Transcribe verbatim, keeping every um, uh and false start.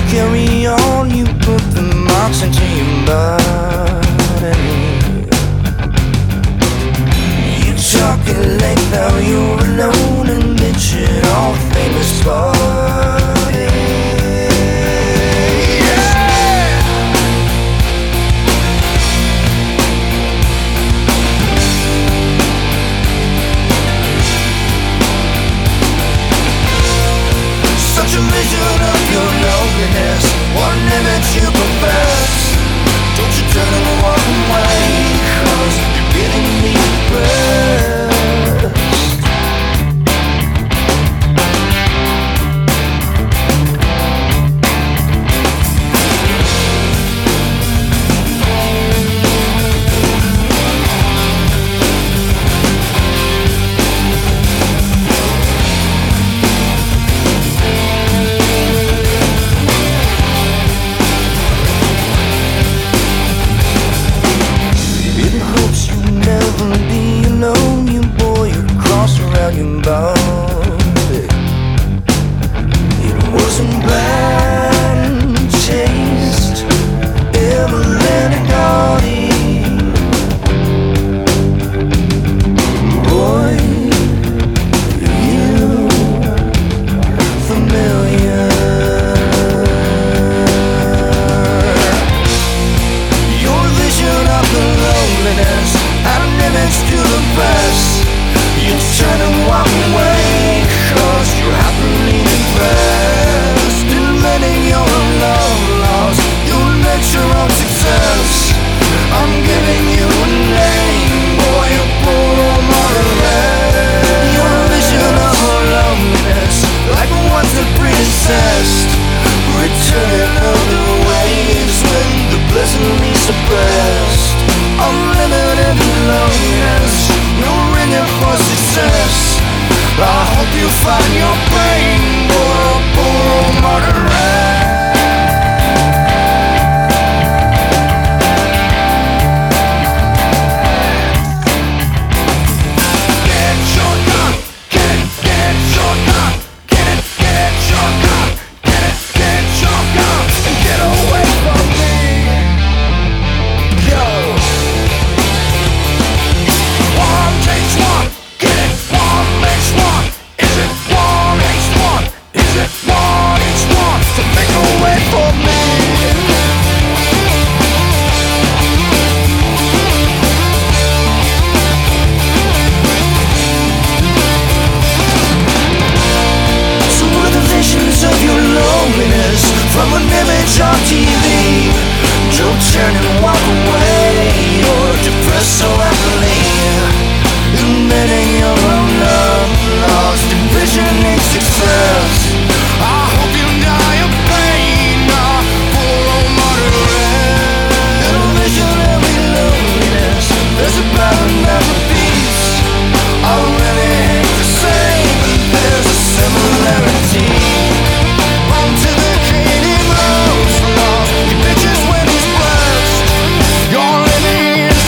carry on, you put the marks into your body. You talking like now you're alone and bitching all famous party. Yeah! Such a vision of your loneliness, one image you profess. Don't you turn and walk away, cause you're getting me depressed. Your body. It wasn't bad taste, Evelyn Gaudy. Boy, you familiar. Your vision of the loneliness, an image to the past. You turn and walk away, cause you're happily depressed. Admitting you're love lost, you'll let your own success. I'm giving you a name, boy, you pull on my arrest. Your vision of loneliness, like ones that predecessed, return other ways when the pleasantly suppressed. Unlimited loneliness, no ringing for success. I hope you find your